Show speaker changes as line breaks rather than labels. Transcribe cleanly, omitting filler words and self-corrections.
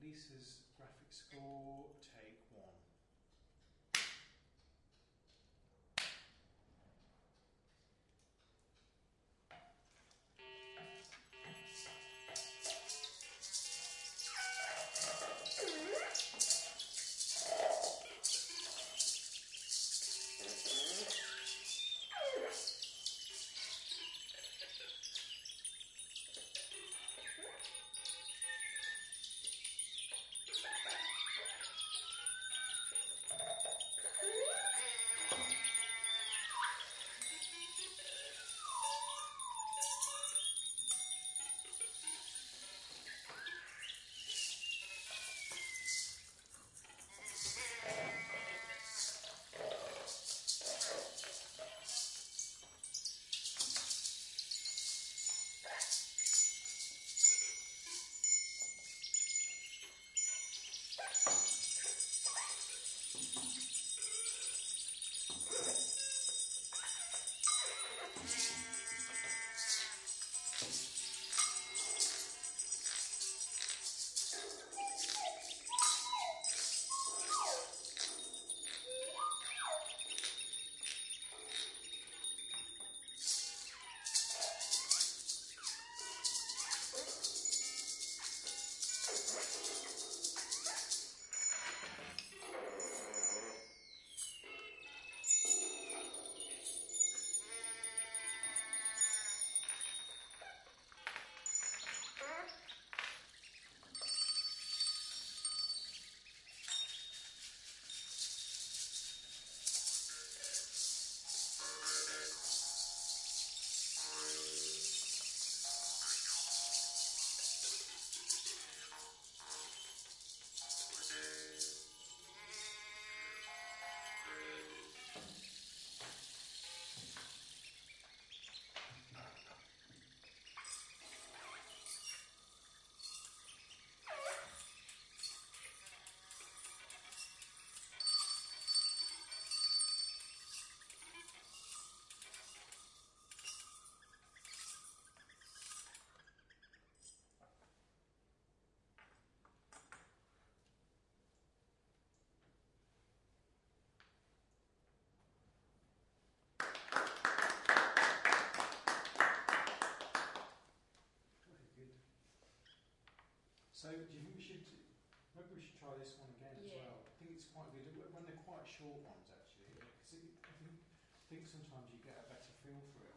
Lisa's graphic score, take one. So do you think maybe we should try this one again as well? I think it's quite good when they're quite short ones actually, because I think sometimes you get a better feel for it.